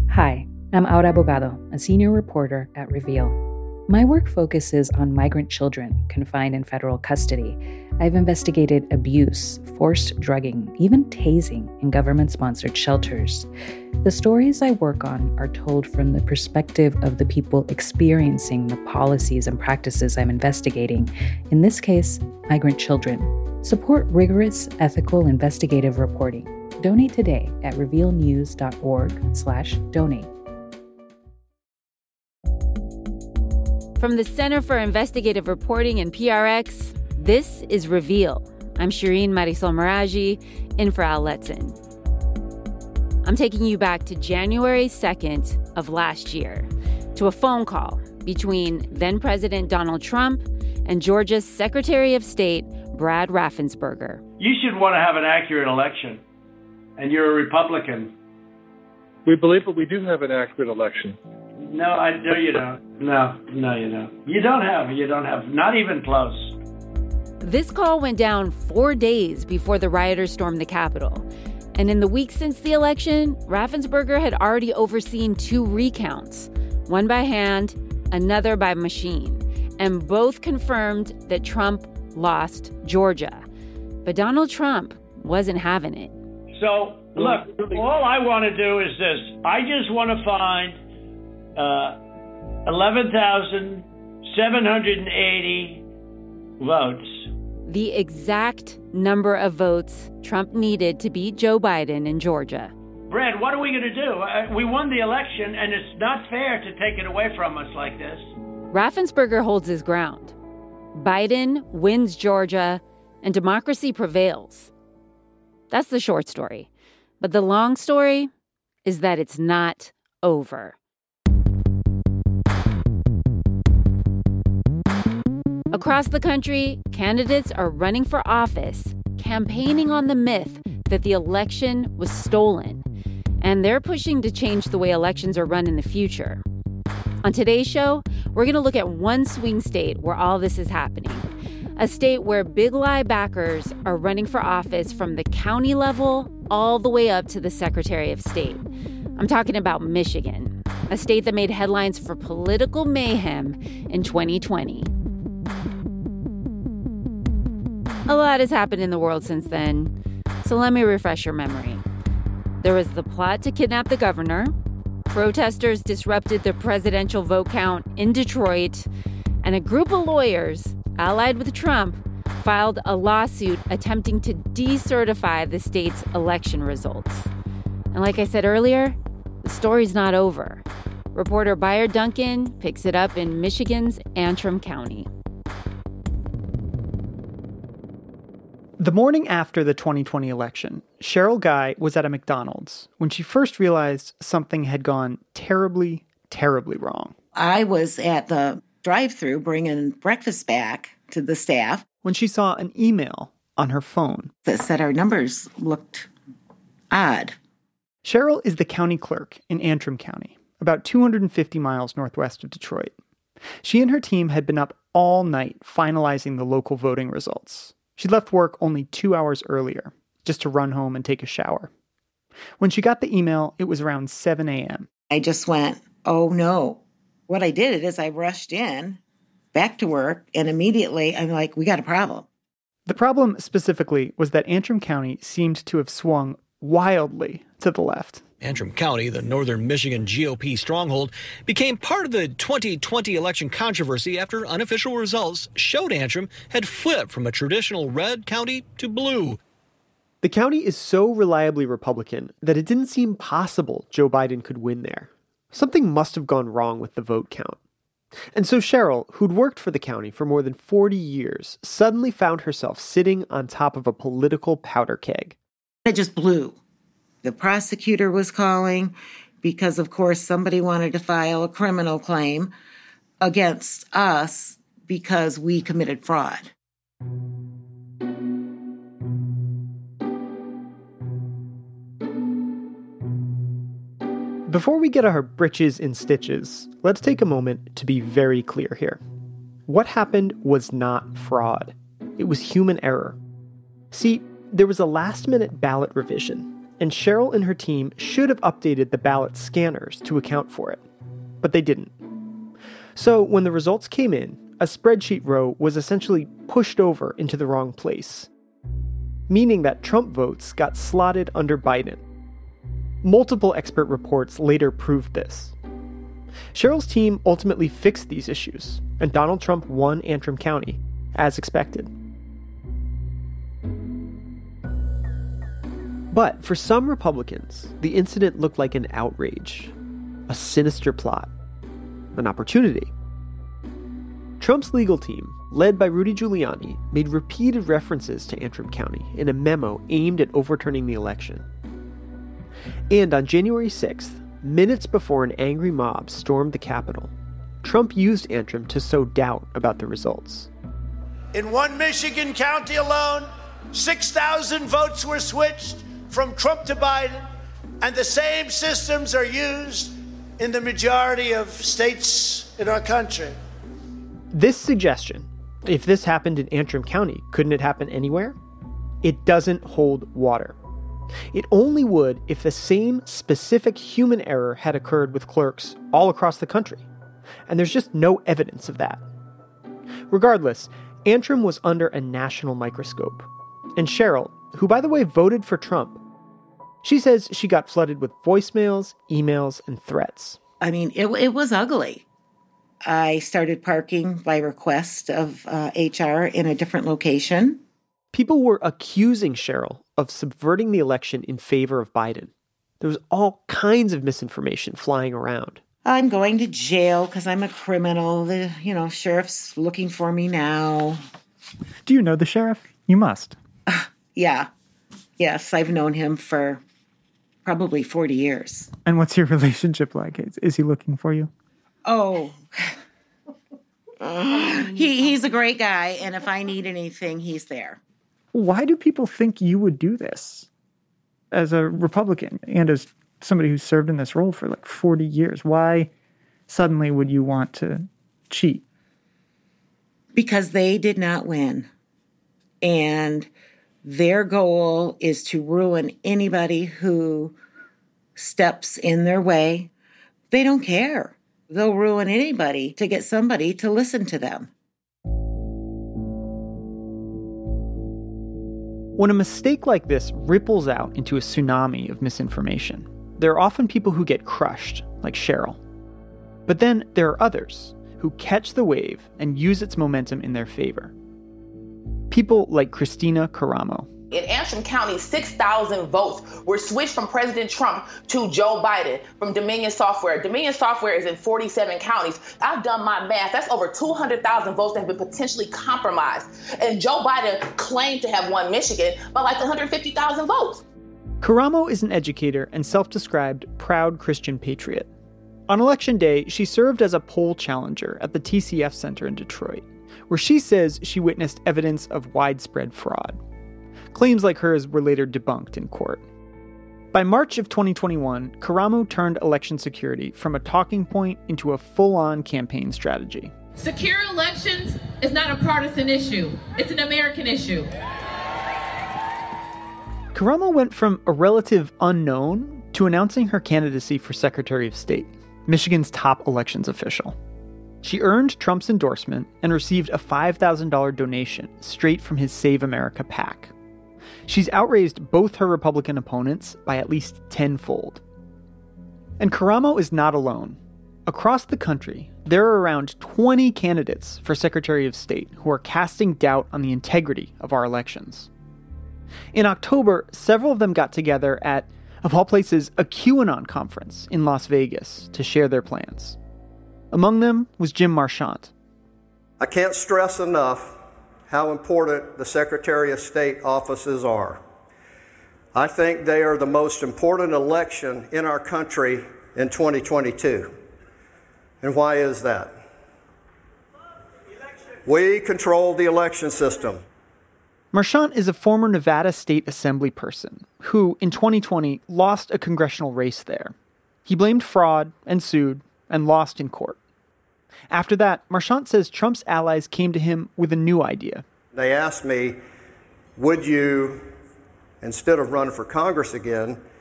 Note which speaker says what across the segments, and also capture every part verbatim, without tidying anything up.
Speaker 1: Hi, I'm Aura Abogado, a senior reporter at Reveal. My work focuses on migrant children confined in federal custody. I've investigated abuse, forced drugging, even tasing in government-sponsored shelters. The stories I work on are told from the perspective of the people experiencing the policies and practices I'm investigating, in this case, migrant children. Support rigorous, ethical, investigative reporting. Donate today at revealnews.org slash donate.
Speaker 2: From the Center for Investigative Reporting and P R X, this is Reveal. I'm Shireen Marisol Meraji, in for Al Letson. I'm taking you back to January second of last year, to a phone call between then-President Donald Trump and Georgia's Secretary of State, Brad Raffensperger.
Speaker 3: You should want to have an accurate election, and you're a Republican.
Speaker 4: We believe that we do have an accurate election.
Speaker 3: No, I no, you don't. No, no, you don't. You don't have. You don't have. Not even close.
Speaker 2: This call went down four days before the rioters stormed the Capitol. And in the week since the election, Raffensperger had already overseen two recounts, one by hand, another by machine, and both confirmed that Trump lost Georgia. But Donald Trump wasn't having it.
Speaker 3: So, look, all I want to do is this. I just want to find uh, eleven thousand seven hundred eighty votes.
Speaker 2: The exact number of votes Trump needed to beat Joe Biden in Georgia.
Speaker 3: Brad, what are we going to do? Uh, we won the election, and it's not fair to take it away from us like this.
Speaker 2: Raffensperger holds his ground. Biden wins Georgia, and democracy prevails. That's the short story. But the long story is that it's not over. Across the country, candidates are running for office, campaigning on the myth that the election was stolen. And they're pushing to change the way elections are run in the future. On today's show, we're going to look at one swing state where all this is happening. A state where big lie backers are running for office from the county level all the way up to the Secretary of State. I'm talking about Michigan, a state that made headlines for political mayhem in twenty twenty. A lot has happened in the world since then, so let me refresh your memory. There was the plot to kidnap the governor. Protesters disrupted the presidential vote count in Detroit, and a group of lawyers allied with Trump filed a lawsuit attempting to decertify the state's election results. And like I said earlier, the story's not over. Reporter Bayard Duncan picks it up in Michigan's Antrim County.
Speaker 5: The morning after the twenty twenty election, Cheryl Guy was at a McDonald's when she first realized something had gone terribly, terribly wrong.
Speaker 6: I was at the drive-thru bringing breakfast back to the staff
Speaker 5: when she saw an email on her phone
Speaker 6: that said our numbers looked odd.
Speaker 5: Cheryl is the county clerk in Antrim County, about two hundred fifty miles northwest of Detroit. She and her team had been up all night finalizing the local voting results. She left work only two hours earlier, just to run home and take a shower. When she got the email, it was around seven a.m.
Speaker 6: I just went, oh no. What I did is I rushed in, back to work, and immediately I'm like, we got a problem.
Speaker 5: The problem specifically was that Antrim County seemed to have swung wildly to the left.
Speaker 7: Antrim County, the northern Michigan G O P stronghold, became part of the twenty twenty election controversy after unofficial results showed Antrim had flipped from a traditional red county to blue.
Speaker 8: The county is so reliably Republican that it didn't seem possible Joe Biden could win there. Something must have gone wrong with the vote count. And so Cheryl, who'd worked for the county for more than forty years, suddenly found herself sitting on top of a political powder keg.
Speaker 6: It just blew. The prosecutor was calling because, of course, somebody wanted to file a criminal claim against us because we committed fraud.
Speaker 5: Before we get our britches in stitches, let's take a moment to be very clear here. What happened was not fraud. It was human error. See, there was a last-minute ballot revision,
Speaker 8: and Cheryl and her team should have updated the ballot scanners to account for it. But they didn't. So when the results came in, a spreadsheet row was essentially pushed over into the wrong place, meaning that Trump votes got slotted under Biden. Multiple expert reports later proved this. Cheryl's team ultimately fixed these issues, and Donald Trump won Antrim County, as expected. But for some Republicans, the incident looked like an outrage, a sinister plot, an opportunity. Trump's legal team, led by Rudy Giuliani, made repeated references to Antrim County in a memo aimed at overturning the election. And on January sixth, minutes before an angry mob stormed the Capitol, Trump used Antrim to sow doubt about the results.
Speaker 3: In one Michigan county alone, six thousand votes were switched from Trump to Biden, and the same systems are used in the majority of states in our country.
Speaker 8: This suggestion, if this happened in Antrim County, couldn't it happen anywhere? It doesn't hold water. It only would if the same specific human error had occurred with clerks all across the country. And there's just no evidence of that. Regardless, Antrim was under a national microscope. And Cheryl, who by the way voted for Trump, she says she got flooded with voicemails, emails, and threats.
Speaker 6: I mean, it, it was ugly. I started parking by request of uh, H R in a different location.
Speaker 8: People were accusing Cheryl of subverting the election in favor of Biden. There was all kinds of misinformation flying around.
Speaker 6: I'm going to jail because I'm a criminal. The, you know, sheriff's looking for me now.
Speaker 5: Do you know the sheriff? You must.
Speaker 6: Uh, yeah. Yes, I've known him for probably forty years.
Speaker 5: And what's your relationship like? Is, is he looking for you?
Speaker 6: Oh, he he's a great guy, and if I need anything, he's there.
Speaker 5: Why do people think you would do this as a Republican and as somebody who's served in this role for like forty years? Why suddenly would you want to cheat?
Speaker 6: Because they did not win. And their goal is to ruin anybody who steps in their way. They don't care. They'll ruin anybody to get somebody to listen to them.
Speaker 8: When a mistake like this ripples out into a tsunami of misinformation, there are often people who get crushed, like Cheryl. But then there are others who catch the wave and use its momentum in their favor. People like Christina Caramo.
Speaker 9: In Antrim County, six thousand votes were switched from President Trump to Joe Biden from Dominion Software. Dominion Software is in forty-seven counties. I've done my math. That's over two hundred thousand votes that have been potentially compromised. And Joe Biden claimed to have won Michigan by like one hundred fifty thousand votes.
Speaker 8: Caramo is an educator and self-described proud Christian patriot. On election day, she served as a poll challenger at the T C F Center in Detroit, where she says she witnessed evidence of widespread fraud. Claims like hers were later debunked in court. By March of twenty twenty-one, Caramo turned election security from a talking point into a full-on campaign strategy.
Speaker 10: Secure elections is not a partisan issue. It's an American issue.
Speaker 8: Caramo went from a relative unknown to announcing her candidacy for Secretary of State, Michigan's top elections official. She earned Trump's endorsement and received a five thousand dollars donation straight from his Save America PAC. She's outraised both her Republican opponents by at least tenfold. And Caramo is not alone. Across the country, there are around twenty candidates for Secretary of State who are casting doubt on the integrity of our elections. In October, several of them got together at, of all places, a QAnon conference in Las Vegas to share their plans. Among them was Jim Marchant.
Speaker 11: I can't stress enough how important the Secretary of State offices are. I think they are the most important election in our country in twenty twenty-two. And why is that? We control the election system.
Speaker 8: Marchant is a former Nevada State Assembly person who, in twenty twenty, lost a congressional race there. He blamed fraud and sued and lost in court. After that, Marchant says Trump's allies came to him with a new idea.
Speaker 11: They asked me, would you, instead of running for Congress again,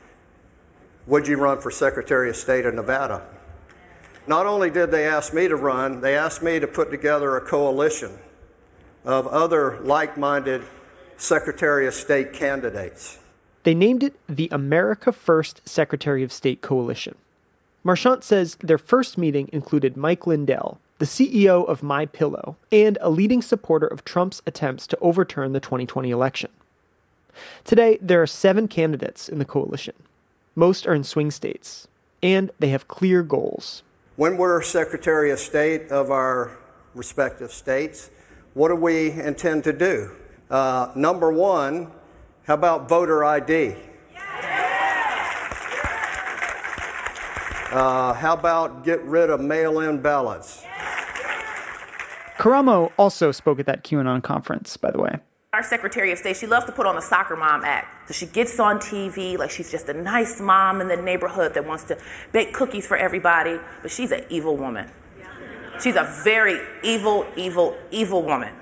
Speaker 11: would you run for Secretary of State of Nevada? Not only did they ask me to run, they asked me to put together a coalition of other like-minded Secretary of State candidates.
Speaker 8: They named it the America First Secretary of State Coalition. Marchant says their first meeting included Mike Lindell, the C E O of MyPillow, and a leading supporter of Trump's attempts to overturn the twenty twenty election. Today, there are seven candidates in the coalition. Most are in swing states, and they have clear goals.
Speaker 11: When we're Secretary of State of our respective states, what do we intend to do? Uh, number one, how about voter I D? Uh, how about get rid of mail-in ballots?
Speaker 5: Karamo also spoke at that QAnon conference, by the way.
Speaker 12: Our Secretary of State, she loves to put on the soccer mom act. So she gets on T V like she's just a nice mom in the neighborhood that wants to bake cookies for everybody, but she's an evil woman. She's a very evil, evil, evil woman.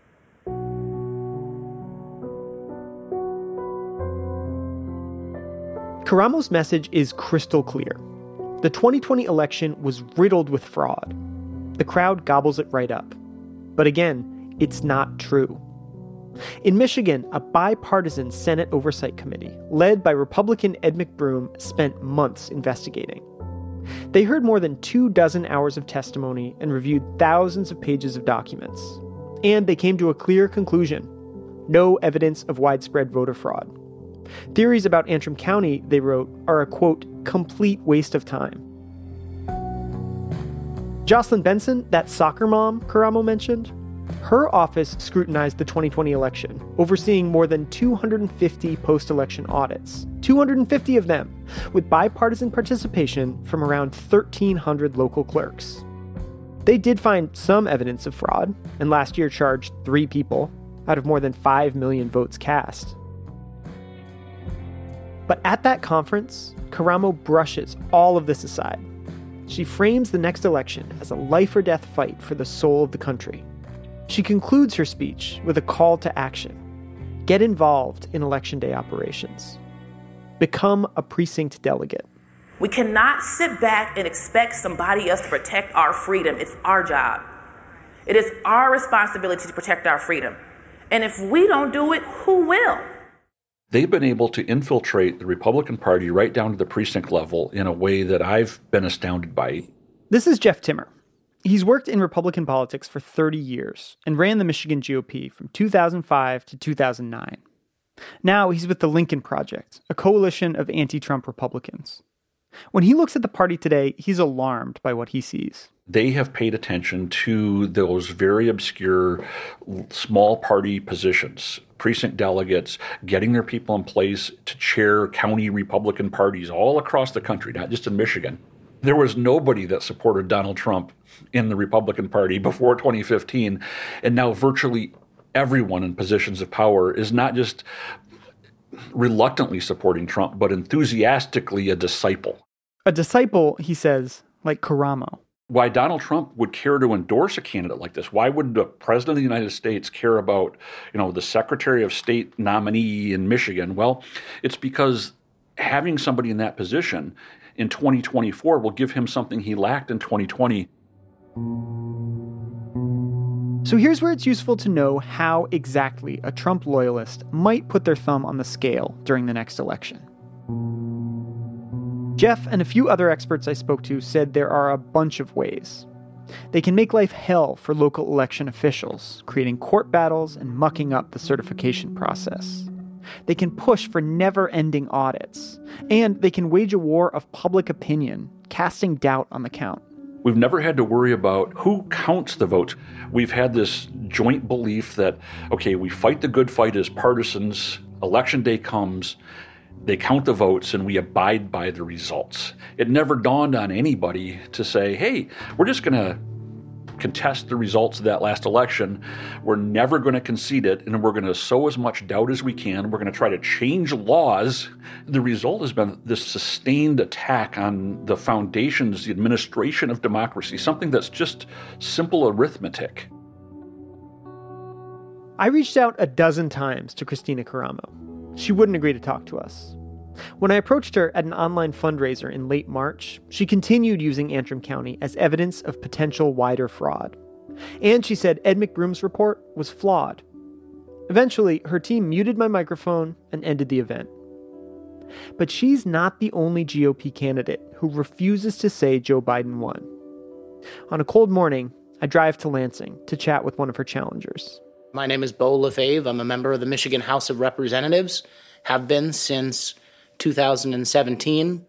Speaker 8: Karamo's message is crystal clear. The twenty twenty election was riddled with fraud. The crowd gobbles it right up. But again, it's not true. In Michigan, a bipartisan Senate Oversight Committee, led by Republican Ed McBroom, spent months investigating. They heard more than two dozen hours of testimony and reviewed thousands of pages of documents. And they came to a clear conclusion: no evidence of widespread voter fraud. Theories about Antrim County, they wrote, are a, quote, complete waste of time. Jocelyn Benson, that soccer mom Karamo mentioned, her office scrutinized the twenty twenty election, overseeing more than two hundred fifty post-election audits, two hundred fifty of them, with bipartisan participation from around thirteen hundred local clerks. They did find some evidence of fraud, and last year charged three people out of more than five million votes cast. But at that conference, Karamo brushes all of this aside. She frames the next election as a life-or-death fight for the soul of the country. She concludes her speech with a call to action. Get involved in Election Day operations. Become a precinct delegate.
Speaker 12: We cannot sit back and expect somebody else to protect our freedom. It's our job. It is our responsibility to protect our freedom. And if we don't do it, who will?
Speaker 13: They've been able to infiltrate the Republican Party right down to the precinct level in a way that I've been astounded by.
Speaker 5: This is Jeff Timmer. He's worked in Republican politics for thirty years and ran the Michigan G O P from two thousand five to two thousand nine. Now he's with the Lincoln Project, a coalition of anti-Trump Republicans. When he looks at the party today, he's alarmed by what he sees.
Speaker 13: They have paid attention to those very obscure small party positions, precinct delegates, getting their people in place to chair county Republican parties all across the country, not just in Michigan. There was nobody that supported Donald Trump in the Republican Party before twenty fifteen, and now virtually everyone in positions of power is not just reluctantly supporting Trump, but enthusiastically a disciple.
Speaker 5: A disciple, he says, like Karamo.
Speaker 13: Why Donald Trump would care to endorse a candidate like this? Why would the President of the United States care about, you know, the Secretary of State nominee in Michigan? Well, it's because having somebody in that position in twenty twenty-four will give him something he lacked in twenty twenty.
Speaker 5: So here's where it's useful to know how exactly a Trump loyalist might put their thumb on the scale during the next election. Jeff and a few other experts I spoke to said there are a bunch of ways. They can make life hell for local election officials, creating court battles and mucking up the certification process. They can push for never-ending audits, and they can wage a war of public opinion, casting doubt on the count.
Speaker 13: We've never had to worry about who counts the votes. We've had this joint belief that, okay, we fight the good fight as partisans, election day comes, they count the votes, and we abide by the results. It never dawned on anybody to say, hey, we're just going to contest the results of that last election. We're never going to concede it, and we're going to sow as much doubt as we can. We're going to try to change laws. The result has been this sustained attack on the foundations, the administration of democracy, something that's just simple arithmetic.
Speaker 8: I reached out a dozen times to Kristina Karamo. She wouldn't agree to talk to us. When I approached her at an online fundraiser in late March, she continued using Antrim County as evidence of potential wider fraud. And she said Ed McBroom's report was flawed. Eventually, her team muted my microphone and ended the event. But she's not the only G O P candidate who refuses to say Joe Biden won. On a cold morning, I drive to Lansing to chat with one of her challengers.
Speaker 14: My name is Beau Lefebvre. I'm a member of the Michigan House of Representatives, have been since two thousand seventeen,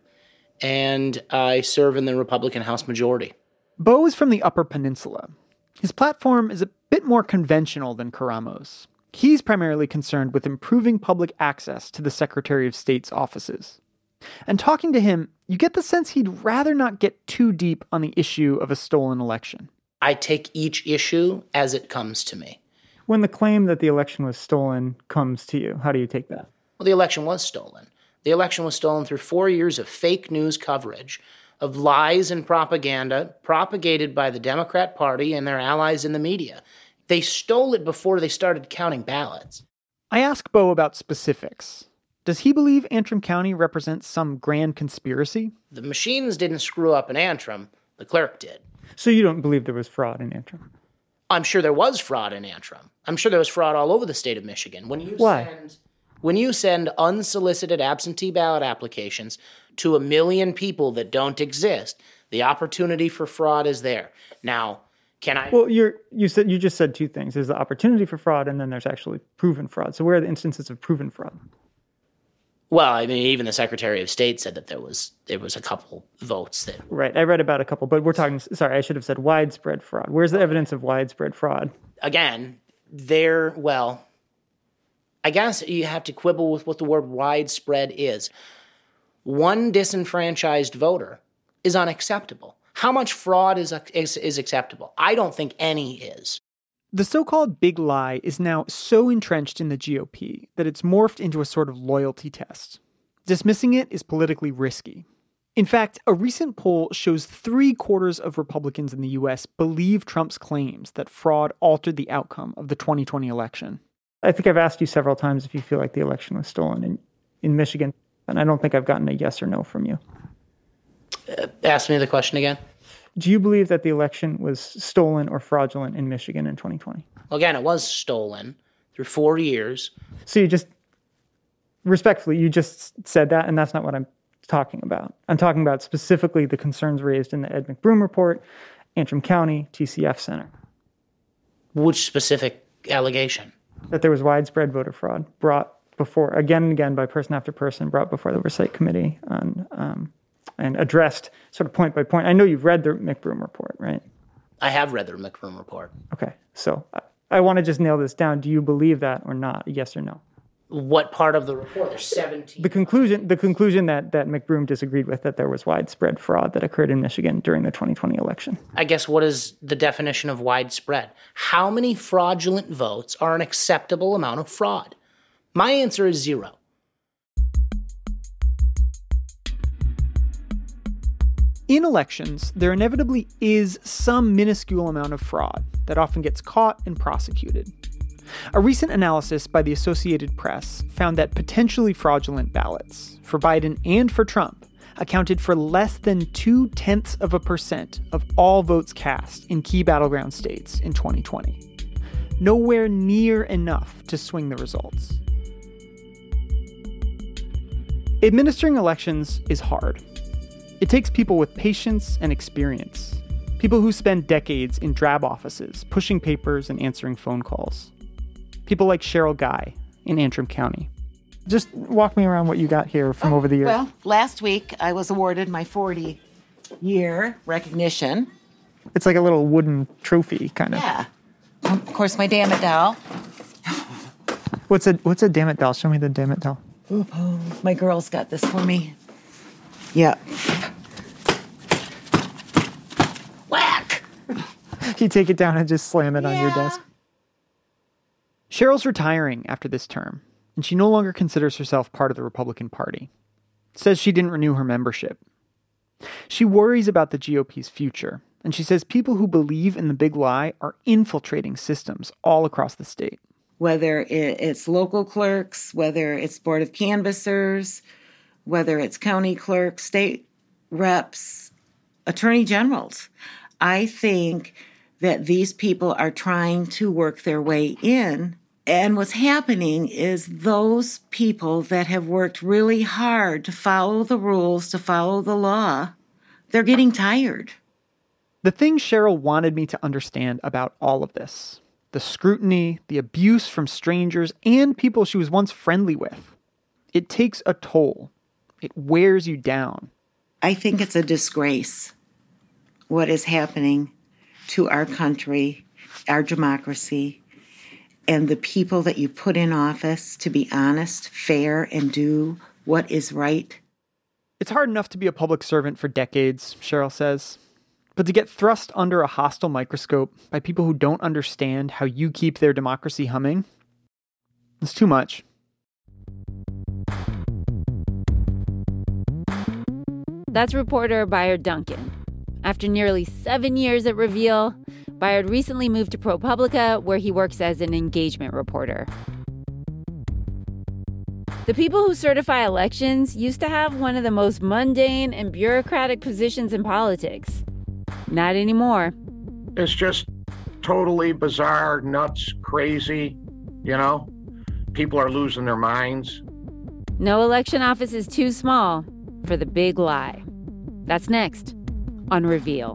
Speaker 14: and I serve in the Republican House majority.
Speaker 5: Beau is from the Upper Peninsula. His platform is a bit more conventional than Karamo's. He's primarily concerned with improving public access to the Secretary of State's offices. And talking to him, you get the sense he'd rather not get too deep on the issue of a stolen election.
Speaker 14: I take each issue as it comes to me.
Speaker 5: When the claim that the election was stolen comes to you, how do you take that?
Speaker 14: Well, the election was stolen. The election was stolen through four years of fake news coverage, of lies and propaganda propagated by the Democrat Party and their allies in the media. They stole it before they started counting ballots.
Speaker 5: I ask Beau about specifics. Does he believe Antrim County represents some grand conspiracy?
Speaker 14: The machines didn't screw up in Antrim. The clerk did.
Speaker 5: So you don't believe there was fraud in Antrim?
Speaker 14: I'm sure there was fraud in Antrim. I'm sure there was fraud all over the state of Michigan. When you
Speaker 5: Why?
Speaker 14: Send, when you send unsolicited absentee ballot applications to a million people that don't exist, the opportunity for fraud is there. Now, can I...
Speaker 5: Well, you're, you said you just said two things. There's the opportunity for fraud, and then there's actually proven fraud. So where are the instances of proven fraud?
Speaker 14: Well, I mean, even the Secretary of State said that there was there was a couple votes that...
Speaker 5: Right, I read about a couple, but we're talking... Sorry, I should have said widespread fraud. Where's the evidence of widespread fraud?
Speaker 14: Again, there... Well, I guess you have to quibble with what the word widespread is. One disenfranchised voter is unacceptable. How much fraud is, is is acceptable? I don't think any is.
Speaker 5: The so-called big lie is now so entrenched in the G O P that it's morphed into a sort of loyalty test. Dismissing it is politically risky. In fact, a recent poll shows three quarters of Republicans in the U S believe Trump's claims that fraud altered the outcome of the twenty twenty election. I think I've asked you several times if you feel like the election was stolen in, in Michigan, and I don't think I've gotten a yes or no from you.
Speaker 14: Uh, ask me the question again.
Speaker 5: Do you believe that the election was stolen or fraudulent in Michigan in twenty twenty?
Speaker 14: Well, again, it was stolen through four years.
Speaker 5: So you just, respectfully, you just said that, and that's not what I'm talking about. I'm talking about specifically the concerns raised in the Ed McBroom report, Antrim County, T C F Center.
Speaker 14: Which specific allegation?
Speaker 5: That there was widespread voter fraud brought before, again and again by person after person, brought before the Oversight Committee on... Um, and addressed sort of point by point. I know you've read the McBroom report, right?
Speaker 14: I have read the McBroom report.
Speaker 5: Okay, so I, I want to just nail this down. Do you believe that or not? Yes or no?
Speaker 14: What part of the report? There's seventeen.
Speaker 5: The conclusion, the conclusion that, that McBroom disagreed with, that there was widespread fraud that occurred in Michigan during the twenty twenty election.
Speaker 14: I guess what is the definition of widespread? How many fraudulent votes are an acceptable amount of fraud? My answer is zero.
Speaker 5: In elections, there inevitably is some minuscule amount of fraud that often gets caught and prosecuted. A recent analysis by the Associated Press found that potentially fraudulent ballots for Biden and for Trump accounted for less than two-tenths of a percent of all votes cast in key battleground states in twenty twenty. Nowhere near enough to swing the results. Administering elections is hard. It takes people with patience and experience, people who spend decades in drab offices, pushing papers and answering phone calls. People like Cheryl Guy in Antrim County. Just walk me around what you got here from oh, over the years.
Speaker 6: Well, last week I was awarded my forty-year recognition.
Speaker 5: It's like a little wooden trophy, kind of.
Speaker 6: Yeah. Of course, my Damn It doll.
Speaker 5: What's a What's a Damn It doll? Show me the Damn It doll.
Speaker 6: Oh, my girls got this for me. Yeah. Whack!
Speaker 5: You take it down and just slam it yeah. on your desk. Cheryl's retiring after this term, and she no longer considers herself part of the Republican Party. Says she didn't renew her membership. She worries about the G O P's future, and she says people who believe in the big lie are infiltrating systems all across the state.
Speaker 6: Whether it's local clerks, whether it's Board of Canvassers, whether it's county clerks, state reps, attorney generals. I think that these people are trying to work their way in. And what's happening is those people that have worked really hard to follow the rules, to follow the law, they're getting tired.
Speaker 5: The thing Cheryl wanted me to understand about all of this, the scrutiny, the abuse from strangers, and people she was once friendly with, it takes a toll. It wears you down.
Speaker 6: I think it's a disgrace what is happening to our country, our democracy, and the people that you put in office to be honest, fair, and do what is right.
Speaker 5: It's hard enough to be a public servant for decades, Cheryl says. But to get thrust under a hostile microscope by people who don't understand how you keep their democracy humming, it's too much.
Speaker 2: That's reporter Bayard Duncan. After nearly seven years at Reveal, Bayard recently moved to ProPublica, where he works as an engagement reporter. The people who certify elections used to have one of the most mundane and bureaucratic positions in politics. Not anymore.
Speaker 15: It's just totally bizarre, nuts, crazy, you know? People are losing their minds.
Speaker 2: No election office is too small for the big lie. That's next on Reveal.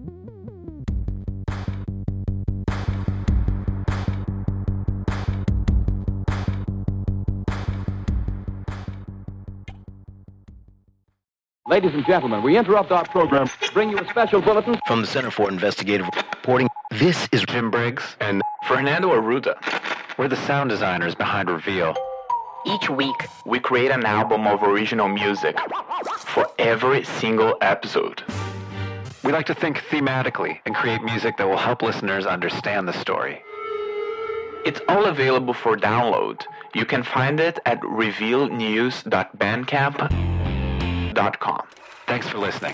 Speaker 16: Ladies and gentlemen, we interrupt our program to bring you a special bulletin
Speaker 17: from the Center for Investigative Reporting. This is Jim Briggs and Fernando Arruda. We're the sound designers behind Reveal.
Speaker 18: Each week, we create an album of original music for every single episode.
Speaker 17: We like to think thematically and create music that will help listeners understand the story.
Speaker 18: It's all available for download. You can find it at reveal news dot bandcamp dot com.
Speaker 17: Thanks for listening.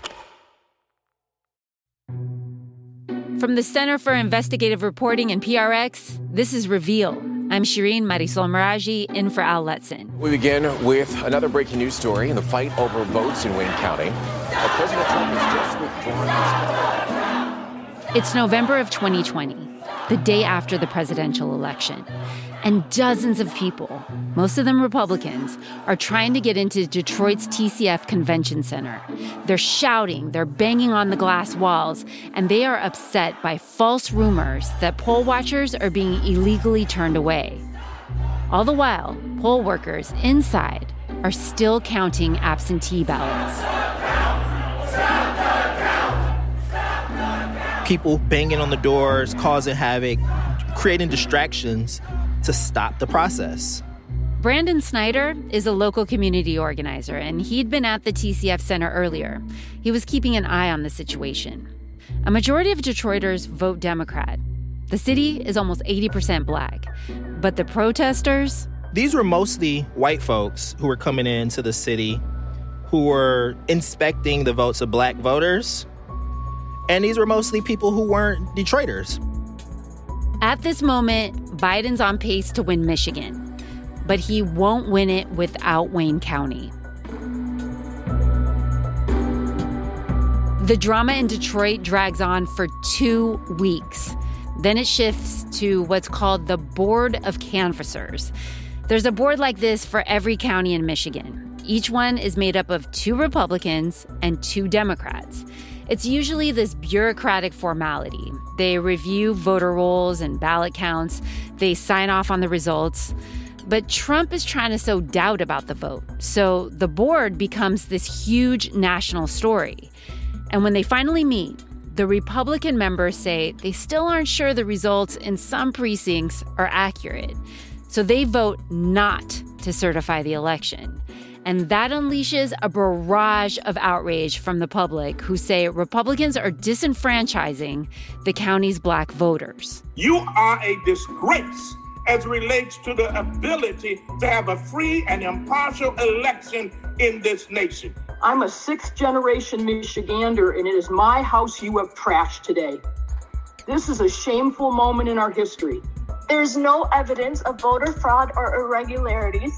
Speaker 2: From the Center for Investigative Reporting and P R X, this is Reveal. I'm Shireen Marisol Meraji, in for Al Letson.
Speaker 19: We begin with another breaking news story in the fight over votes in Wayne County. President Trump has just withdrawn his...
Speaker 2: It's November of twenty twenty, the day after the presidential election. And dozens of people, most of them Republicans, are trying to get into Detroit's T C F Convention Center. They're shouting, they're banging on the glass walls, and they are upset by false rumors that poll watchers are being illegally turned away. All the while, poll workers inside are still counting absentee ballots.
Speaker 20: People banging on the doors, causing havoc, creating distractions to stop the process.
Speaker 2: Brandon Snyder is a local community organizer, and he'd been at the T C F Center earlier. He was keeping an eye on the situation. A majority of Detroiters vote Democrat. The city is almost eighty percent black. But the protesters?
Speaker 20: These were mostly white folks who were coming into the city, who were inspecting the votes of black voters. And these were mostly people who weren't Detroiters.
Speaker 2: At this moment, Biden's on pace to win Michigan, but he won't win it without Wayne County. The drama in Detroit drags on for two weeks. Then it shifts to what's called the Board of Canvassers. There's a board like this for every county in Michigan. Each one is made up of two Republicans and two Democrats. It's usually this bureaucratic formality. They review voter rolls and ballot counts. They sign off on the results. But Trump is trying to sow doubt about the vote. So the board becomes this huge national story. And when they finally meet, the Republican members say they still aren't sure the results in some precincts are accurate. So they vote not to certify the election. And that unleashes a barrage of outrage from the public who say Republicans are disenfranchising the county's black voters.
Speaker 21: You are a disgrace as relates to the ability to have a free and impartial election in this nation.
Speaker 22: I'm a sixth-generation Michigander, and it is my house you have trashed today. This is a shameful moment in our history.
Speaker 23: There's no evidence of voter fraud or irregularities.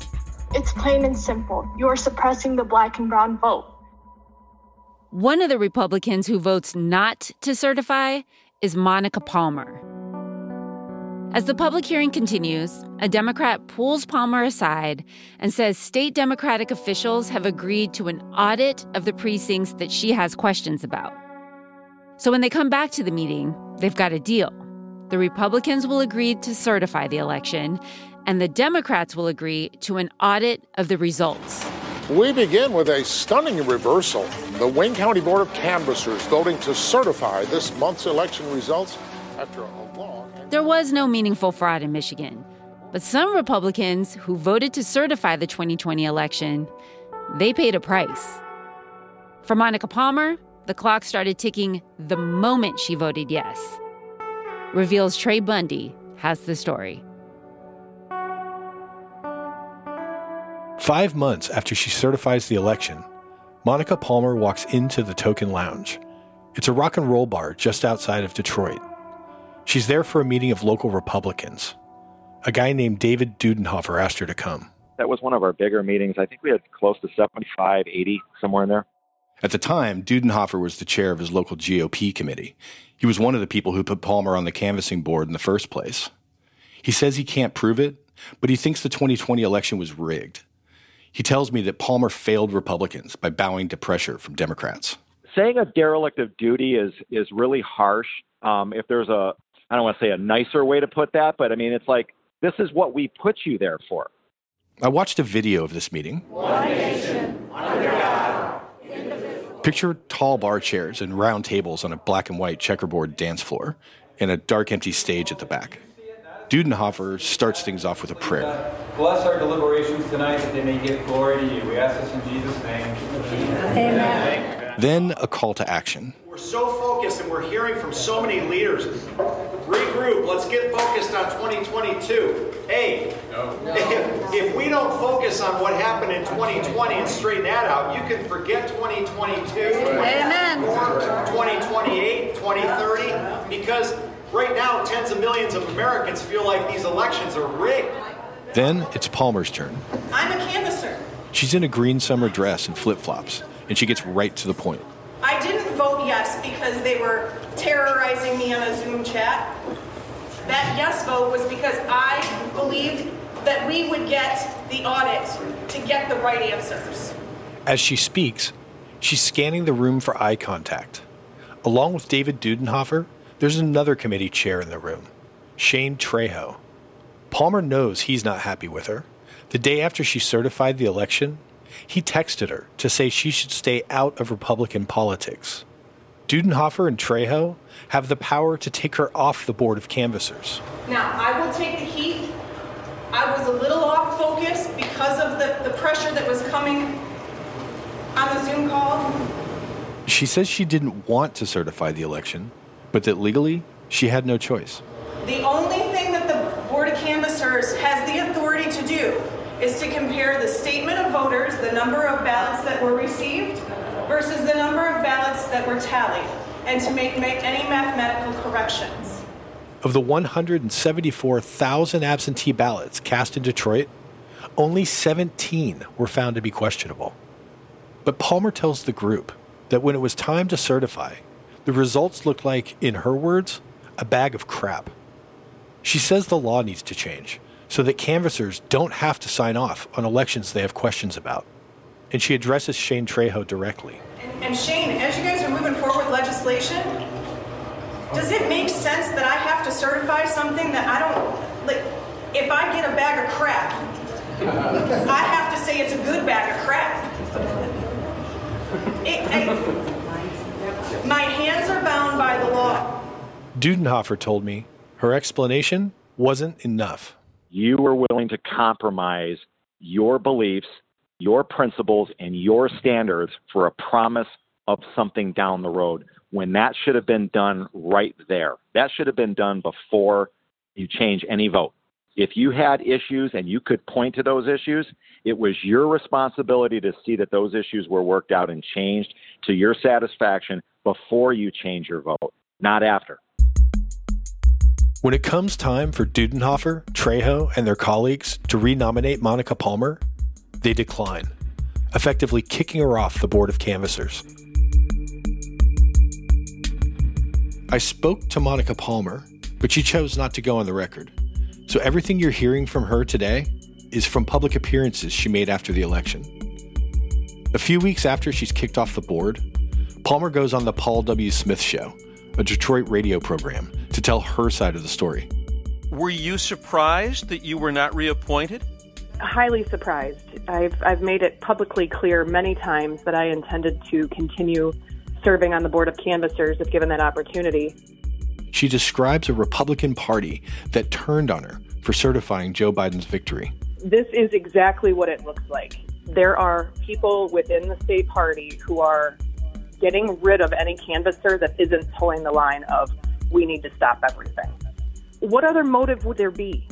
Speaker 1: It's plain and simple. You are suppressing the black and brown vote.
Speaker 2: One of the Republicans who votes not to certify is Monica Palmer. As the public hearing continues, a Democrat pulls Palmer aside and says state Democratic officials have agreed to an audit of the precincts that she has questions about. So when they come back to the meeting, they've got a deal. The Republicans will agree to certify the election, and the Democrats will agree to an audit of the results.
Speaker 4: We begin with a stunning reversal. The Wayne County Board of Canvassers voting to certify this month's election results after a long...
Speaker 2: There was no meaningful fraud in Michigan, but some Republicans who voted to certify the twenty twenty election, they paid a price. For Monica Palmer, the clock started ticking the moment she voted yes. Reveal's Trey Bundy has the story.
Speaker 23: Five months after she certifies the election, Monica Palmer walks into the Token Lounge. It's a rock and roll bar just outside of Detroit. She's there for a meeting of local Republicans. A guy named David Dudenhofer asked her to come.
Speaker 24: That was one of our bigger meetings. I think we had close to seventy-five, eighty, somewhere in there.
Speaker 23: At the time, Dudenhofer was the chair of his local G O P committee. He was one of the people who put Palmer on the canvassing board in the first place. He says he can't prove it, but he thinks the twenty twenty election was rigged. He tells me that Palmer failed Republicans by bowing to pressure from Democrats.
Speaker 24: Saying a derelict of duty is is really harsh. Um, if there's a, I don't want to say a nicer way to put that, but I mean, it's like, this is what we put you there for.
Speaker 23: I watched a video of this meeting.
Speaker 25: One nation, under God, indivisible.
Speaker 23: Picture tall bar chairs and round tables on a black and white checkerboard dance floor and a dark, empty stage at the back. Dudenhofer starts things off with a prayer.
Speaker 26: Bless our deliberations tonight that they may give glory to you. We ask this in Jesus' name.
Speaker 23: Amen. Then a call to action.
Speaker 27: We're so focused and we're hearing from so many leaders. Regroup. Let's get focused on twenty twenty-two. Hey, no. if, if we don't focus on what happened in twenty twenty and straighten that out, you can forget twenty twenty-two,
Speaker 2: Amen.
Speaker 27: twenty twenty-eight, twenty thirty, because right now tens of millions of Americans feel like these elections are rigged.
Speaker 23: Then it's Palmer's turn.
Speaker 28: I'm a canvasser.
Speaker 23: She's in a green summer dress and flip-flops, and she gets right to the point.
Speaker 28: I didn't vote yes because they were terrorizing me on a Zoom chat. That yes vote was because I believed that we would get the audit to get the right answers.
Speaker 23: As she speaks, she's scanning the room for eye contact. Along with David Dudenhofer, there's another committee chair in the room, Shane Trejo. Palmer knows he's not happy with her. The day after she certified the election, he texted her to say she should stay out of Republican politics. Dudenhofer and Trejo have the power to take her off the board of canvassers.
Speaker 28: Now, I will take the heat. I was a little off focus because of the, the pressure that was coming on the Zoom call.
Speaker 23: She says she didn't want to certify the election, but that legally, she had no choice.
Speaker 28: The only thing that the Board of Canvassers has the authority to do is to compare the statement of voters, the number of ballots that were received, versus the number of ballots that were tallied, and to make, make any mathematical corrections.
Speaker 23: Of the one hundred seventy-four thousand absentee ballots cast in Detroit, only seventeen were found to be questionable. But Palmer tells the group that when it was time to certify, the results looked like, in her words, a bag of crap. She says the law needs to change so that canvassers don't have to sign off on elections they have questions about. And she addresses Shane Trejo directly.
Speaker 28: And, and Shane, as you guys are moving forward with legislation, does it make sense that I have to certify something that I don't, like, if I get a bag of crap, I have to say it's a good bag of crap. It, I, my hands are bound by the law.
Speaker 23: Dudenhofer told me her explanation wasn't enough.
Speaker 24: You were willing to compromise your beliefs, your principles, and your standards for a promise of something down the road when that should have been done right there. That should have been done before you change any vote. If you had issues and you could point to those issues, it was your responsibility to see that those issues were worked out and changed to your satisfaction before you change your vote, not after.
Speaker 23: When it comes time for Dudenhofer, Trejo, and their colleagues to renominate Monica Palmer, they decline, effectively kicking her off the board of canvassers. I spoke to Monica Palmer, but she chose not to go on the record. So everything you're hearing from her today is from public appearances she made after the election. A few weeks after she's kicked off the board, Palmer goes on the Paul W. Smith Show, a Detroit radio program, to tell her side of the story.
Speaker 3: Were you surprised that you were not reappointed?
Speaker 7: Highly surprised. I've I've made it publicly clear many times that I intended to continue serving on the board of canvassers if given that opportunity.
Speaker 23: She describes a Republican Party that turned on her for certifying Joe Biden's victory.
Speaker 7: This is exactly what it looks like. There are people within the state party who are getting rid of any canvasser that isn't pulling the line of, we need to stop everything. What other motive would there be?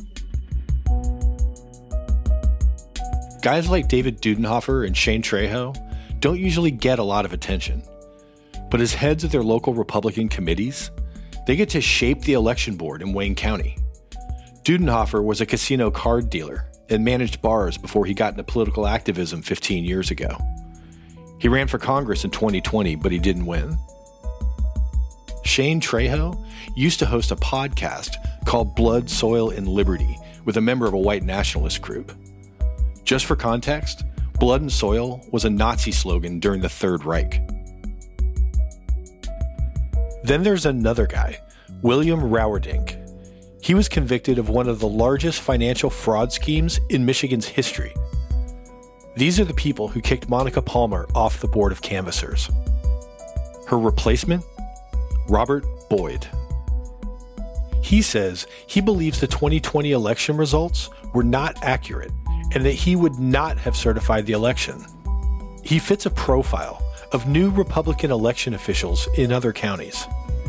Speaker 23: Guys like David Dudenhofer and Shane Trejo don't usually get a lot of attention. But as heads of their local Republican committees, they get to shape the election board in Wayne County. Dudenhofer was a casino card dealer and managed bars before he got into political activism fifteen years ago. He ran for Congress in twenty twenty, but he didn't win. Shane Trejo used to host a podcast called Blood, Soil, and Liberty with a member of a white nationalist group. Just for context, Blood and Soil was a Nazi slogan during the Third Reich. Then there's another guy, William Rauerdink. He was convicted of one of the largest financial fraud schemes in Michigan's history. These are the people who kicked Monica Palmer off the board of canvassers. Her replacement? Robert Boyd. He says he believes the twenty twenty election results were not accurate and that he would not have certified the election. He fits a profile of new Republican election officials in other counties.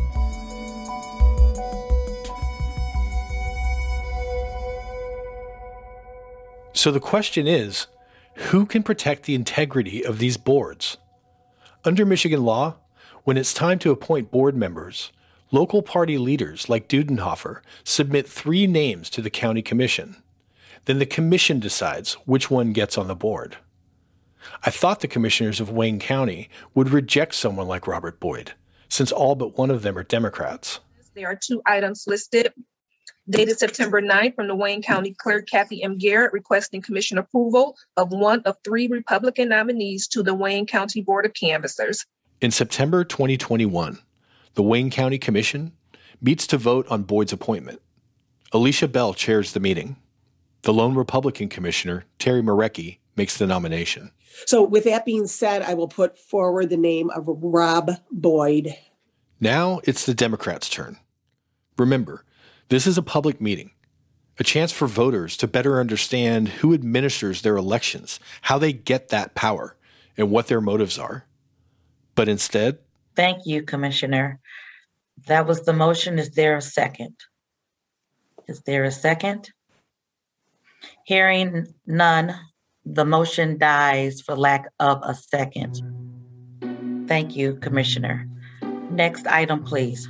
Speaker 23: So the question is, who can protect the integrity of these boards? Under Michigan law, when it's time to appoint board members, local party leaders like Dudenhofer submit three names to the county commission. Then the commission decides which one gets on the board. I thought the commissioners of Wayne County would reject someone like Robert Boyd, since all but one of them are Democrats.
Speaker 8: There are two items listed, dated September ninth from the Wayne County Clerk Kathy M. Garrett, requesting commission approval of one of three Republican nominees to the Wayne County Board of Canvassers.
Speaker 23: In September twenty twenty-one, the Wayne County Commission meets to vote on Boyd's appointment. Alicia Bell chairs the meeting. The lone Republican commissioner, Terry Marecki, makes the nomination.
Speaker 9: So with that being said, I will put forward the name of Rob Boyd.
Speaker 23: Now it's the Democrats' turn. Remember, this is a public meeting, a chance for voters to better understand who administers their elections, how they get that power, and what their motives are. But instead...
Speaker 10: Thank you, Commissioner. That was the motion. Is there a second? Is there a second? Hearing none, the motion dies for lack of a second. Thank you, Commissioner. Next item, please.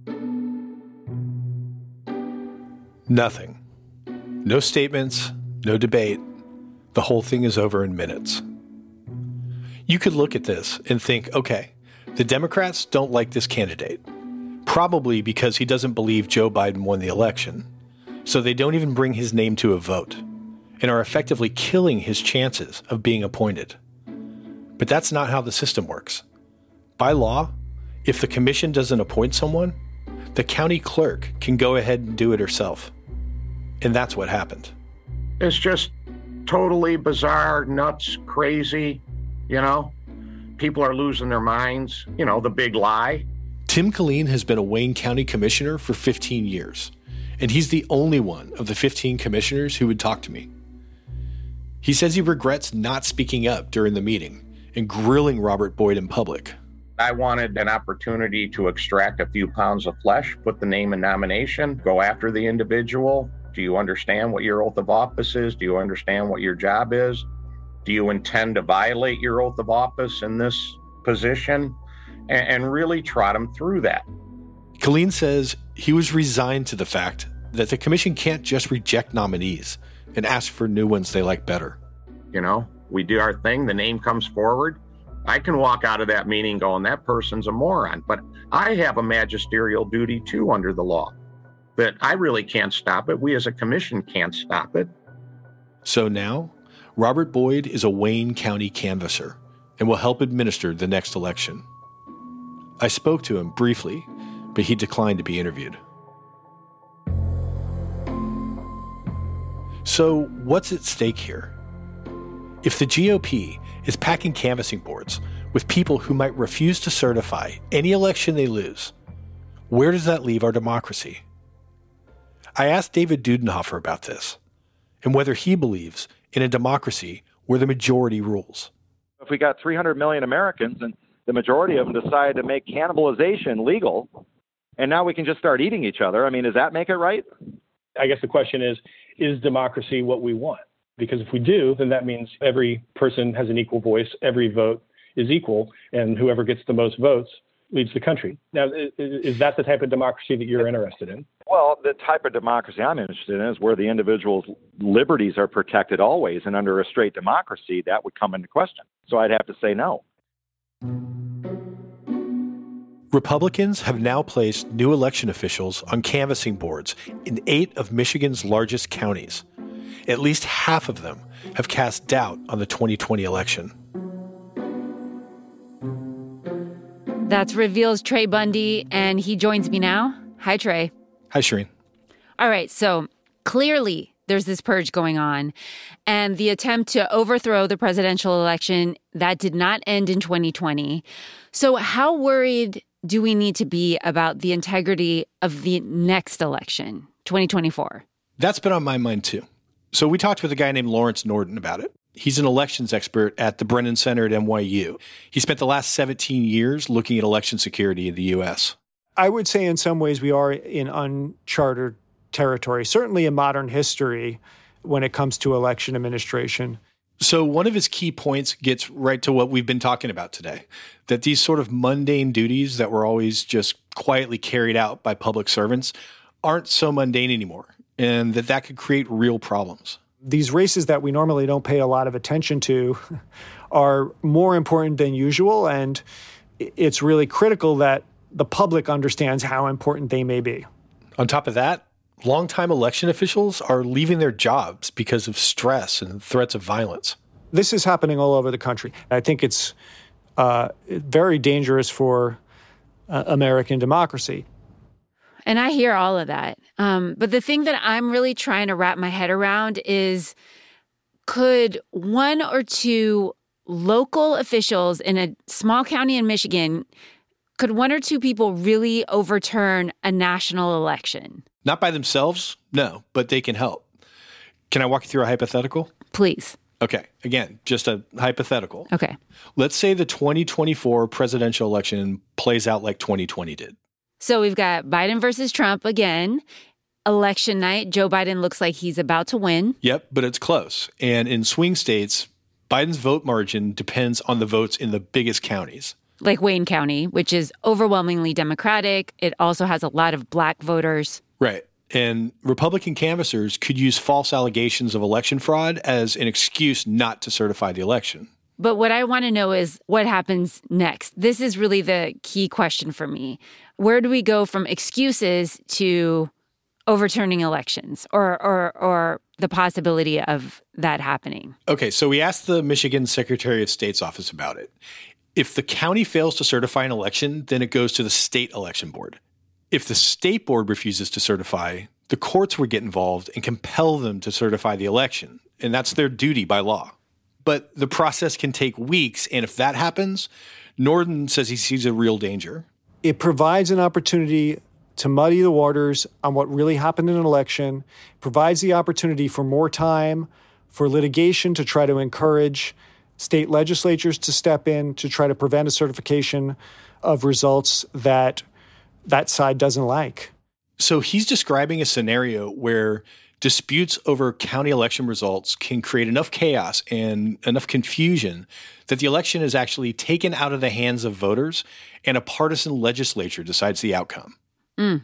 Speaker 23: Nothing. No statements, no debate. The whole thing is over in minutes. You could look at this and think, okay, the Democrats don't like this candidate, probably because he doesn't believe Joe Biden won the election, so they don't even bring his name to a vote and are effectively killing his chances of being appointed. But that's not how the system works. By law, if the commission doesn't appoint someone, the county clerk can go ahead and do it herself. And that's what happened.
Speaker 15: It's just totally bizarre, nuts, crazy, you know? People are losing their minds, you know, the big lie.
Speaker 23: Tim Killeen has been a Wayne County commissioner for fifteen years, and he's the only one of the fifteen commissioners who would talk to me. He says he regrets not speaking up during the meeting and grilling Robert Boyd in public.
Speaker 15: I wanted an opportunity to extract a few pounds of flesh, put the name in nomination, go after the individual. Do you understand what your oath of office is? Do you understand what your job is? Do you intend to violate your oath of office in this position? And, and really trot him through that.
Speaker 23: Killeen says he was resigned to the fact that the commission can't just reject nominees and ask for new ones they like better.
Speaker 15: You know, We do our thing, the name comes forward. I can walk out of that meeting going, that person's a moron. But I have a magisterial duty too under the law that I really can't stop it. We as a commission can't stop it.
Speaker 23: So now, Robert Boyd is a Wayne County canvasser and will help administer the next election. I spoke to him briefly, but he declined to be interviewed. So what's at stake here? If the G O P is packing canvassing boards with people who might refuse to certify any election they lose, where does that leave our democracy? I asked David Dudenhofer about this and whether he believes in a democracy where the majority rules.
Speaker 24: If we got three hundred million Americans and the majority of them decide to make cannibalization legal, and now we can just start eating each other, I mean, does that make it right?
Speaker 5: I guess the question is, is democracy what we want? Because if we do, then that means every person has an equal voice, every vote is equal, and whoever gets the most votes leads the country. Now, is that the type of democracy that you're interested in?
Speaker 24: Well, the type of democracy I'm interested in is where the individual's liberties are protected always, and under a straight democracy, that would come into question. So I'd have to say no.
Speaker 23: Republicans have now placed new election officials on canvassing boards in eight of Michigan's largest counties. At least half of them have cast doubt on the twenty twenty election.
Speaker 2: That's Reveal's Trey Bundy, and he joins me now. Hi, Trey.
Speaker 23: Hi, Shireen.
Speaker 2: All right, so clearly there's this purge going on, and the attempt to overthrow the presidential election, that did not end in twenty twenty. So how worried do we need to be about the integrity of the next election, twenty twenty-four?
Speaker 23: That's been on my mind, too. So we talked with a guy named Lawrence Norton about it. He's an elections expert at the Brennan Center at N Y U. He spent the last seventeen years looking at election security in the U S.
Speaker 6: I would say in some ways we are in uncharted territory, certainly in modern history when it comes to election administration.
Speaker 23: So one of his key points gets right to what we've been talking about today, that these sort of mundane duties that were always just quietly carried out by public servants aren't so mundane anymore, and that that could create real problems.
Speaker 6: These races that we normally don't pay a lot of attention to are more important than usual, and it's really critical that the public understands how important they may be.
Speaker 23: On top of that, longtime election officials are leaving their jobs because of stress and threats of violence.
Speaker 6: This is happening all over the country. I think it's uh, very dangerous for uh, American democracy.
Speaker 2: And I hear all of that. Um, but the thing that I'm really trying to wrap my head around is, could one or two local officials in a small county in Michigan, could one or two people really overturn a national election?
Speaker 23: Not by themselves, no, but they can help. Can I walk you through a hypothetical?
Speaker 2: Please.
Speaker 23: Okay, again, just a hypothetical.
Speaker 2: Okay.
Speaker 23: Let's say the twenty twenty-four presidential election plays out like twenty twenty did.
Speaker 2: So we've got Biden versus Trump again. Election night, Joe Biden looks like he's about to win.
Speaker 23: Yep, but it's close. And in swing states, Biden's vote margin depends on the votes in the biggest counties.
Speaker 2: Like Wayne County, which is overwhelmingly Democratic. It also has a lot of black voters.
Speaker 23: Right. And Republican canvassers could use false allegations of election fraud as an excuse not to certify the election.
Speaker 2: But what I want to know is what happens next. This is really the key question for me. Where do we go from excuses to overturning elections or or or the possibility of that happening?
Speaker 23: Okay, so we asked the Michigan Secretary of State's office about it. If the county fails to certify an election, then it goes to the state election board. If the state board refuses to certify, the courts would get involved and compel them to certify the election, and that's their duty by law. But the process can take weeks, and if that happens, Norton says he sees a real danger.
Speaker 6: It provides an opportunity to muddy the waters on what really happened in an election, provides the opportunity for more time for litigation to try to encourage state legislatures to step in to try to prevent a certification of results that that side doesn't like.
Speaker 23: So he's describing a scenario where disputes over county election results can create enough chaos and enough confusion that the election is actually taken out of the hands of voters and a partisan legislature decides the outcome.
Speaker 2: Mm.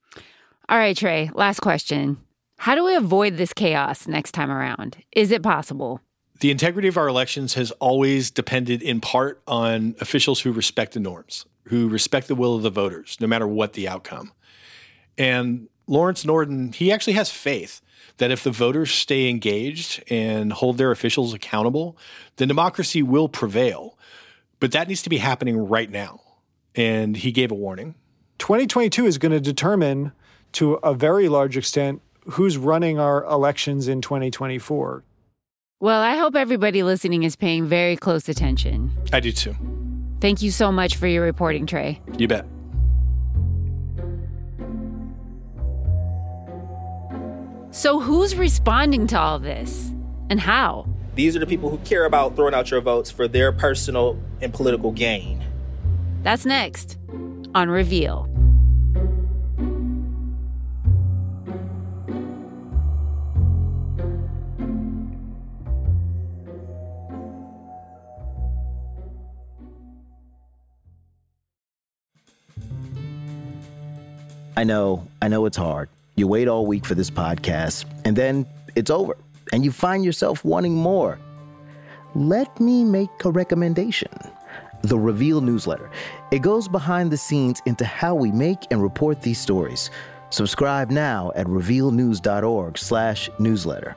Speaker 2: All right, Trey, last question. How do we avoid this chaos next time around? Is it possible?
Speaker 23: The integrity of our elections has always depended in part on officials who respect the norms, who respect the will of the voters, no matter what the outcome. And Lawrence Norden, he actually has faith that if the voters stay engaged and hold their officials accountable, then democracy will prevail. But that needs to be happening right now. And he gave a warning.
Speaker 6: twenty twenty-two is going to determine, to a very large extent, who's running our elections in twenty twenty-four.
Speaker 2: Well, I hope everybody listening is paying very close attention.
Speaker 23: I do too.
Speaker 2: Thank you so much for your reporting, Trey.
Speaker 23: You bet.
Speaker 2: So who's responding to all this and how?
Speaker 20: These are the people who care about throwing out your votes for their personal and political gain.
Speaker 2: That's next on Reveal.
Speaker 11: I know, I know it's hard. You wait all week for this podcast, and then it's over, and you find yourself wanting more. Let me make a recommendation. The Reveal newsletter. It goes behind the scenes into how we make and report these stories. Subscribe now at revealnews.org slash newsletter.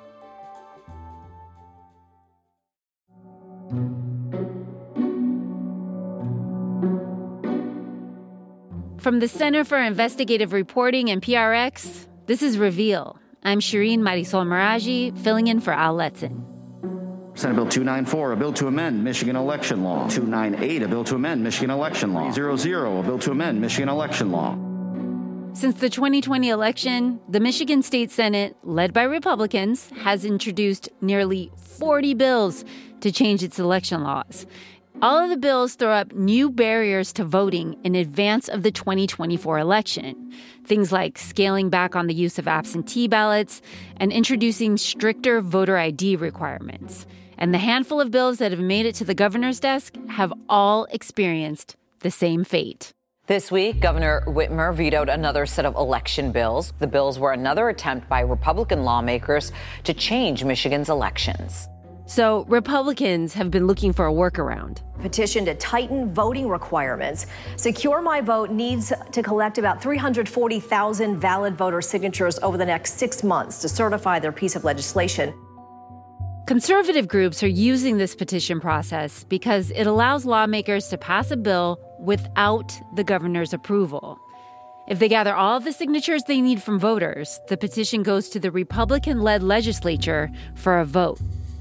Speaker 2: From the Center for Investigative Reporting and P R X, this is Reveal. I'm Shireen Marisol Meraji, filling in for Al Letson.
Speaker 12: Senate Bill two ninety-four, a bill to amend Michigan election law. two ninety-eight, a bill to amend Michigan election law. three hundred, a bill to amend Michigan election law.
Speaker 2: Since the twenty twenty election, the Michigan State Senate, led by Republicans, has introduced nearly forty bills to change its election laws. All of the bills throw up new barriers to voting in advance of the twenty twenty-four election. Things like scaling back on the use of absentee ballots and introducing stricter voter I D requirements. And the handful of bills that have made it to the governor's desk have all experienced the same fate.
Speaker 13: This week, Governor Whitmer vetoed another set of election bills. The bills were another attempt by Republican lawmakers to change Michigan's elections.
Speaker 2: So Republicans have been looking for a workaround.
Speaker 14: Petition to tighten voting requirements. Secure My Vote needs to collect about three hundred forty thousand valid voter signatures over the next six months to certify their piece of legislation.
Speaker 2: Conservative groups are using this petition process because it allows lawmakers to pass a bill without the governor's approval. If they gather all of the signatures they need from voters, the petition goes to the Republican-led legislature for a vote.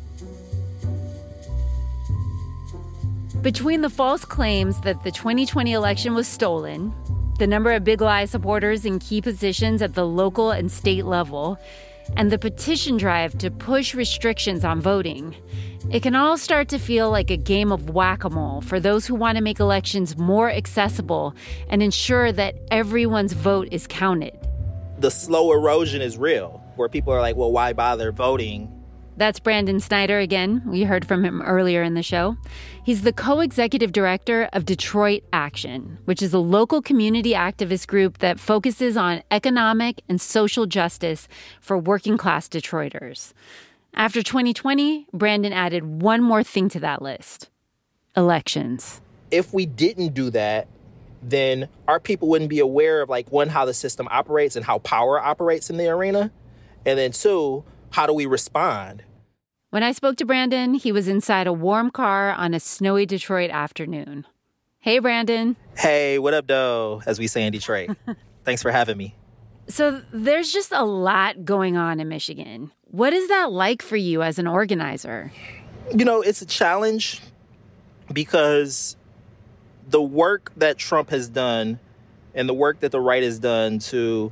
Speaker 2: Between the false claims that the twenty twenty election was stolen, the number of Big Lie supporters in key positions at the local and state level, and the petition drive to push restrictions on voting, it can all start to feel like a game of whack-a-mole for those who want to make elections more accessible and ensure that everyone's vote is counted.
Speaker 20: The slow erosion is real, where people are like, well, why bother voting?
Speaker 2: That's Brandon Snyder again. We heard from him earlier in the show. He's the co-executive director of Detroit Action, which is a local community activist group that focuses on economic and social justice for working-class Detroiters. After twenty twenty, Brandon added one more thing to that list: elections.
Speaker 20: If we didn't do that, then our people wouldn't be aware of, like, one, how the system operates and how power operates in the arena, and then two, how do we respond?
Speaker 2: When I spoke to Brandon, he was inside a warm car on a snowy Detroit afternoon. Hey, Brandon.
Speaker 20: Hey, what up, though, as we say in Detroit. Thanks for having me.
Speaker 2: So there's just a lot going on in Michigan. What is that like for you as an organizer?
Speaker 20: You know, it's a challenge because the work that Trump has done and the work that the right has done to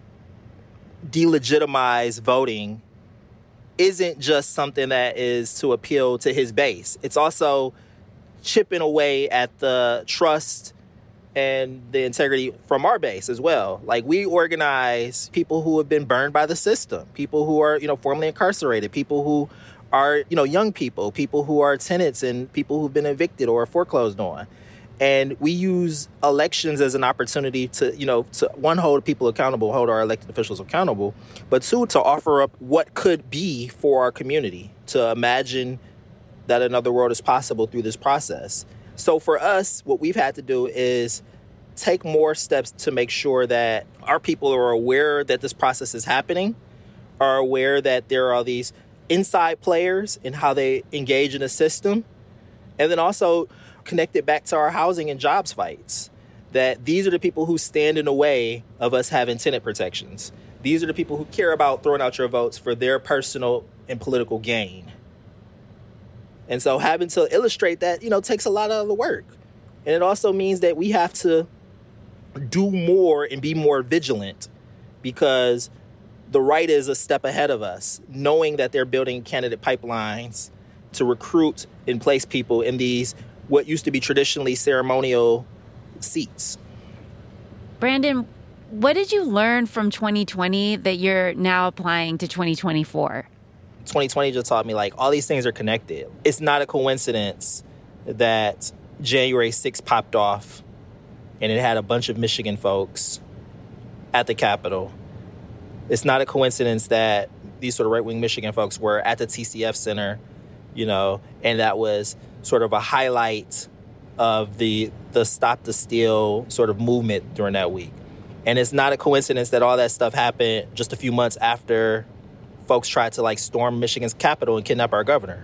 Speaker 20: delegitimize voting isn't just something that is to appeal to his base. It's also chipping away at the trust and the integrity from our base as well. Like, we organize people who have been burned by the system, people who are, you know, formerly incarcerated, people who are, you know, young people, people who are tenants and people who've been evicted or foreclosed on. And we use elections as an opportunity to, you know, to, one, hold people accountable, hold our elected officials accountable, but two, to offer up what could be for our community, to imagine that another world is possible through this process. So for us, what we've had to do is take more steps to make sure that our people are aware that this process is happening, are aware that there are these inside players and how they engage in the system, and then also connect it back to our housing and jobs fights, that these are the people who stand in the way of us having tenant protections. These are the people who care about throwing out your votes for their personal and political gain. And so having to illustrate that, you know, takes a lot of the work. And it also means that we have to do more and be more vigilant, because the right is a step ahead of us, knowing that they're building candidate pipelines to recruit and place people in these, what used to be traditionally ceremonial seats.
Speaker 2: Brandon, what did you learn from twenty twenty that you're now applying to twenty twenty-four?
Speaker 20: twenty twenty just taught me, like, all these things are connected. It's not a coincidence that January sixth popped off and it had a bunch of Michigan folks at the Capitol. It's not a coincidence that these sort of right-wing Michigan folks were at the T C F Center, you know, and that was sort of a highlight of the the Stop the Steal sort of movement during that week. And it's not a coincidence that all that stuff happened just a few months after folks tried to, like, storm Michigan's Capitol and kidnap our governor.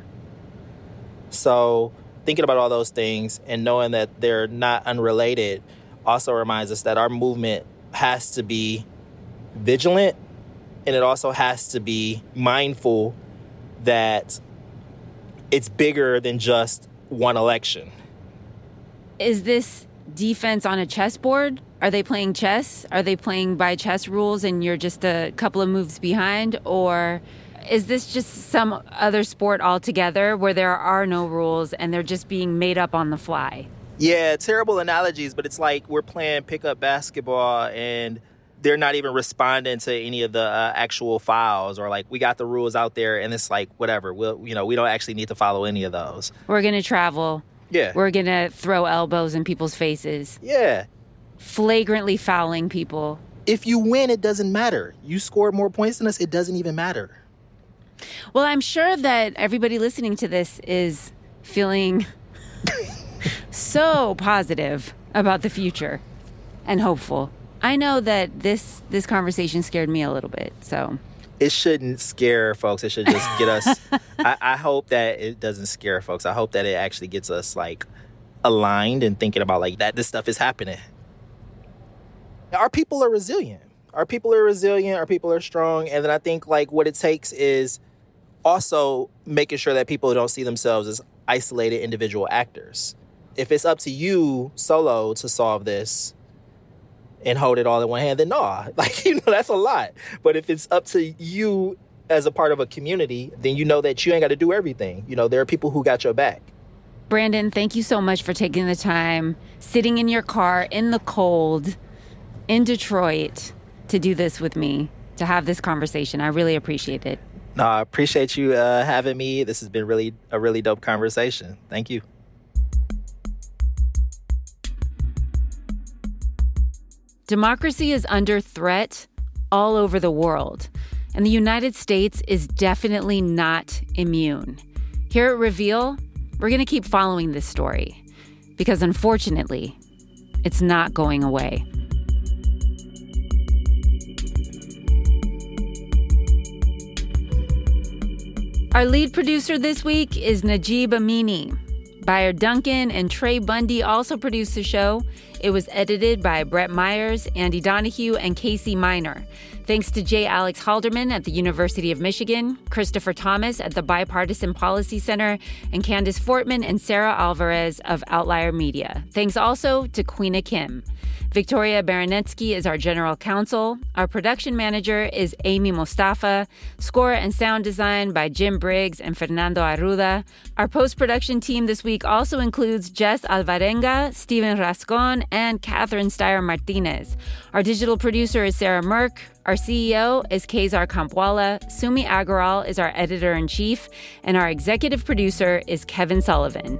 Speaker 20: So thinking about all those things and knowing that they're not unrelated also reminds us that our movement has to be vigilant, and it also has to be mindful that it's bigger than just one election.
Speaker 2: Is this defense on a chessboard? Are they playing chess? Are they playing by chess rules and you're just a couple of moves behind? Or is this just some other sport altogether where there are no rules and they're just being made up on the fly?
Speaker 20: Yeah, terrible analogies, but it's like we're playing pickup basketball and they're not even responding to any of the uh, actual fouls, or like we got the rules out there and it's like, whatever, we'll, you know, we don't actually need to follow any of those.
Speaker 2: We're going to travel.
Speaker 20: Yeah.
Speaker 2: We're going to throw elbows in people's faces.
Speaker 20: Yeah.
Speaker 2: Flagrantly fouling people.
Speaker 20: If you win, it doesn't matter. You scored more points than us, it doesn't even matter.
Speaker 2: Well, I'm sure that everybody listening to this is feeling so positive about the future and hopeful. I know that this this conversation scared me a little bit, so.
Speaker 20: It shouldn't scare folks. It should just get us. I, I hope that it doesn't scare folks. I hope that it actually gets us, like, aligned and thinking about, like, that this stuff is happening. Our people are resilient. Our people are resilient. Our people are strong. And then I think, like, what it takes is also making sure that people don't see themselves as isolated individual actors. If it's up to you solo to solve this and hold it all in one hand, then no, like, you know, that's a lot. But if it's up to you as a part of a community, then you know that you ain't got to do everything. You know, there are people who got your back.
Speaker 2: Brandon, thank you so much for taking the time, sitting in your car in the cold in Detroit to do this with me, to have this conversation. I really appreciate it.
Speaker 20: No, I appreciate you uh, having me. This has been really a really dope conversation. Thank you.
Speaker 2: Democracy is under threat all over the world, and the United States is definitely not immune. Here at Reveal, we're going to keep following this story because, unfortunately, it's not going away. Our lead producer this week is Najib Amini. Buyer Duncan and Trey Bundy also produced the show. It was edited by Brett Myers, Andy Donahue, and Casey Minor. Thanks to J. Alex Halderman at the University of Michigan, Christopher Thomas at the Bipartisan Policy Center, and Candace Fortman and Sarah Alvarez of Outlier Media. Thanks also to Queena Kim. Victoria Baranetsky is our general counsel. Our production manager is Amy Mostafa. Score and sound design by Jim Briggs and Fernando Arruda. Our post-production team this week also includes Jess Alvarenga, Steven Rascon, and Catherine Steyer-Martinez. Our digital producer is Sarah Merck. Our C E O is Kezar Kampwala. Sumi Agarwal is our editor-in-chief. And our executive producer is Kevin Sullivan.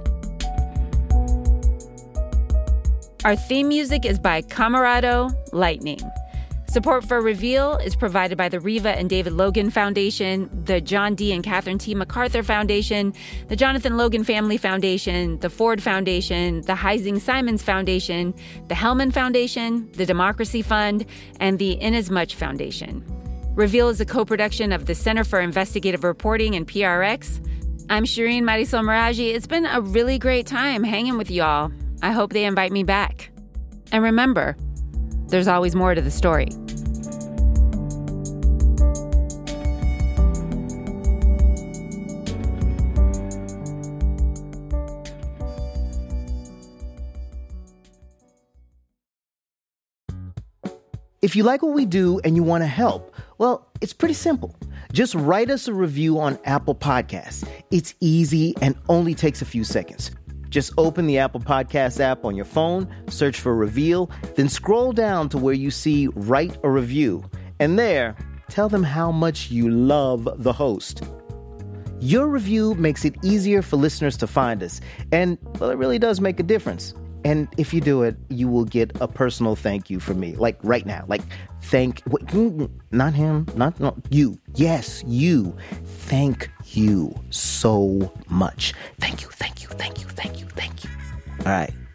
Speaker 2: Our theme music is by Camarado Lightning. Support for Reveal is provided by the Reva and David Logan Foundation, the John D. and Catherine T. MacArthur Foundation, the Jonathan Logan Family Foundation, the Ford Foundation, the Heising Simons Foundation, the Hellman Foundation, the Democracy Fund, and the Inasmuch Foundation. Reveal is a co-production of the Center for Investigative Reporting and P R X. I'm Shireen Marisol Meraji. It's been a really great time hanging with y'all. I hope they invite me back. And remember, there's always more to the story.
Speaker 11: If you like what we do and you want to help, well, it's pretty simple. Just write us a review on Apple Podcasts. It's easy and only takes a few seconds. Just open the Apple Podcasts app on your phone, search for Reveal, then scroll down to where you see Write a Review. And there, tell them how much you love the host. Your review makes it easier for listeners to find us. And, well, it really does make a difference. And if you do it, you will get a personal thank you from me. Like right now. Like, thank... Wait, not him. Not, not you. Yes, you. Thank you so much. Thank you, thank you, thank you, thank you, thank you. All right.